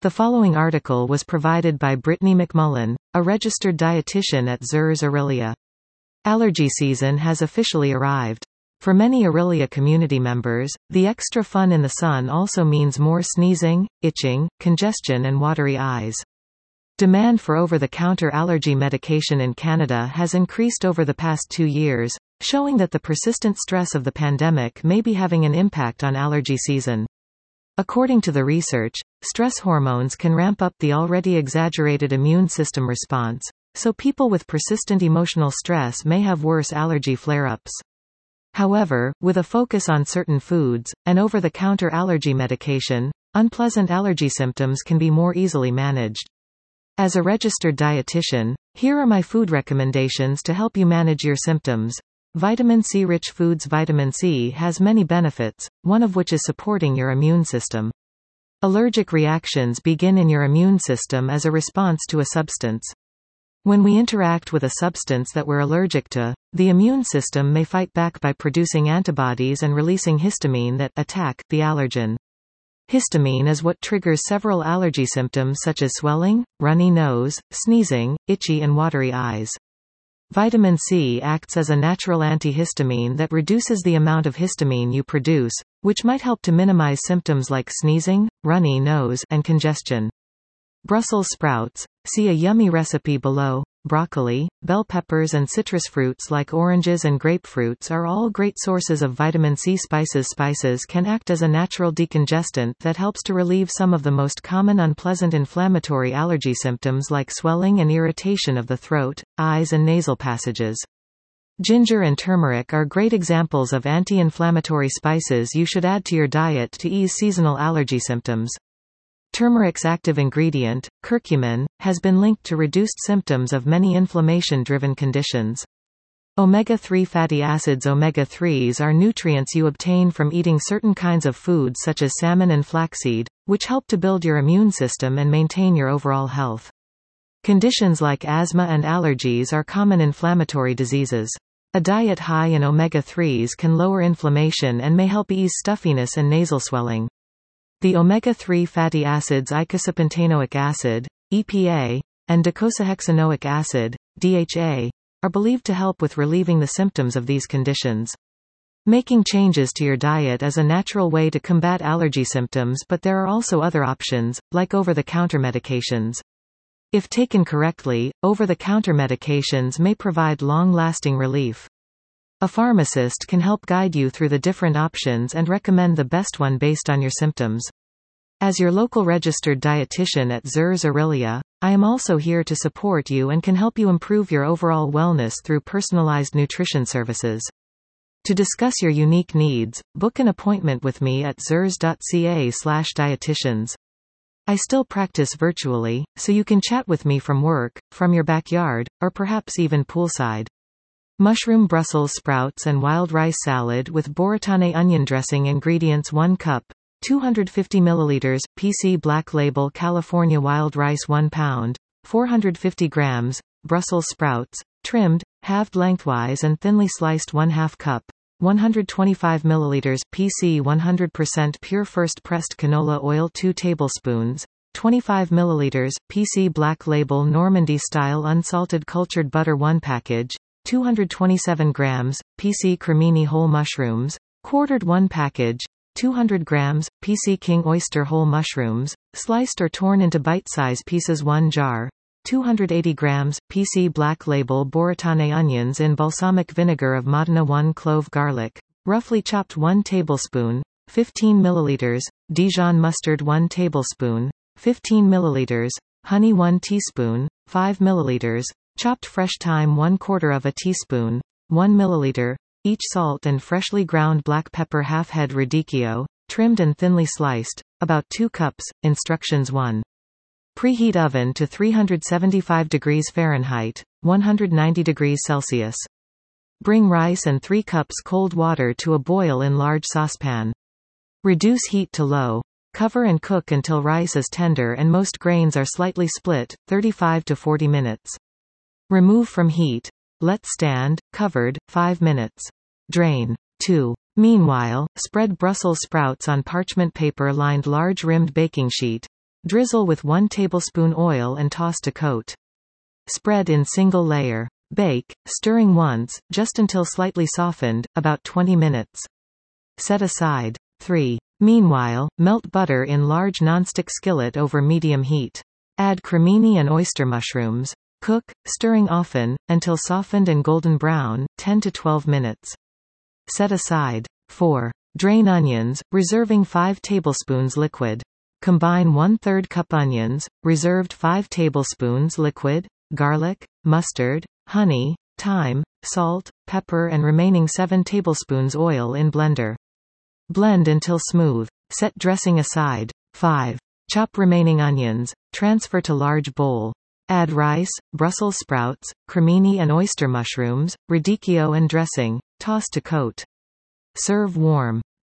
The following article was provided by Brittany McMullen, a registered dietitian at Zers Aurelia. Allergy season has officially arrived. For many Aurelia community members, the extra fun in the sun also means more sneezing, itching, congestion and watery eyes. Demand for over-the-counter allergy medication in Canada has increased over the past 2 years, showing that the persistent stress of the pandemic may be having an impact on allergy season. According to the research, stress hormones can ramp up the already exaggerated immune system response, so people with persistent emotional stress may have worse allergy flare-ups. However, with a focus on certain foods, and over-the-counter allergy medication, unpleasant allergy symptoms can be more easily managed. As a registered dietitian, here are my food recommendations to help you manage your symptoms. Vitamin C-rich foods. Vitamin C has many benefits, one of which is supporting your immune system. Allergic reactions begin in your immune system as a response to a substance. When we interact with a substance that we're allergic to, the immune system may fight back by producing antibodies and releasing histamine that attack the allergen. Histamine is what triggers several allergy symptoms such as swelling, runny nose, sneezing, itchy and watery eyes. Vitamin C acts as a natural antihistamine that reduces the amount of histamine you produce, which might help to minimize symptoms like sneezing, runny nose, and congestion. Brussels sprouts. See a yummy recipe below. Broccoli, bell peppers and citrus fruits like oranges and grapefruits are all great sources of vitamin C. Spices can act as a natural decongestant that helps to relieve some of the most common unpleasant inflammatory allergy symptoms like swelling and irritation of the throat, eyes and nasal passages. Ginger and turmeric are great examples of anti-inflammatory spices you should add to your diet to ease seasonal allergy symptoms. Turmeric's active ingredient, curcumin, has been linked to reduced symptoms of many inflammation-driven conditions. Omega-3 fatty acids. Omega-3s are nutrients you obtain from eating certain kinds of foods such as salmon and flaxseed, which help to build your immune system and maintain your overall health. Conditions like asthma and allergies are common inflammatory diseases. A diet high in omega-3s can lower inflammation and may help ease stuffiness and nasal swelling. The omega-3 fatty acids eicosapentaenoic acid, EPA, and docosahexaenoic acid, DHA, are believed to help with relieving the symptoms of these conditions. Making changes to your diet is a natural way to combat allergy symptoms, but there are also other options, like over-the-counter medications. If taken correctly, over-the-counter medications may provide long-lasting relief. A pharmacist can help guide you through the different options and recommend the best one based on your symptoms. As your local registered dietitian at Zers Aurelia, I am also here to support you and can help you improve your overall wellness through personalized nutrition services. To discuss your unique needs, book an appointment with me at zers.ca/dietitians. I still practice virtually, so you can chat with me from work, from your backyard, or perhaps even poolside. Mushroom Brussels sprouts and wild rice salad with Boratane onion dressing. Ingredients: 1 cup, 250 milliliters, PC Black Label California wild rice 1 pound, 450 grams, Brussels sprouts, trimmed, halved lengthwise and thinly sliced 1/2 cup, 125 milliliters, PC 100% pure first pressed canola oil 2 tablespoons, 25 milliliters, PC Black Label Normandy style unsalted cultured butter 1 package, 227 grams, PC Cremini whole mushrooms, quartered 1 package, 200 grams, PC King oyster whole mushrooms, sliced or torn into bite-size pieces 1 jar, 280 grams, PC Black Label Boratane onions in balsamic vinegar of Modena 1 clove garlic, roughly chopped 1 tablespoon, 15 milliliters, Dijon mustard 1 tablespoon, 15 milliliters, honey 1 teaspoon, 5 milliliters, chopped fresh thyme 1/4 teaspoon, 1 milliliter, each salt and freshly ground black pepper half head radicchio, trimmed and thinly sliced, about 2 cups. Instructions 1. Preheat oven to 375 degrees Fahrenheit, 190 degrees Celsius. Bring rice and 3 cups cold water to a boil in large saucepan. Reduce heat to low. Cover and cook until rice is tender and most grains are slightly split, 35 to 40 minutes. Remove from heat. Let stand, covered, 5 minutes. Drain. 2. Meanwhile, spread Brussels sprouts on parchment paper lined large rimmed baking sheet. Drizzle with 1 tablespoon oil and toss to coat. Spread in single layer. Bake, stirring once, just until slightly softened, about 20 minutes. Set aside. 3. Meanwhile, melt butter in large nonstick skillet over medium heat. Add cremini and oyster mushrooms. Cook, stirring often, until softened and golden brown, 10 to 12 minutes. Set aside. 4. Drain onions, reserving 5 tablespoons liquid. Combine 1/3 cup onions, reserved 5 tablespoons liquid, garlic, mustard, honey, thyme, salt, pepper and remaining 7 tablespoons oil in blender. Blend until smooth. Set dressing aside. 5. Chop remaining onions, transfer to large bowl. Add rice, Brussels sprouts, cremini and oyster mushrooms, radicchio and dressing, toss to coat. Serve warm.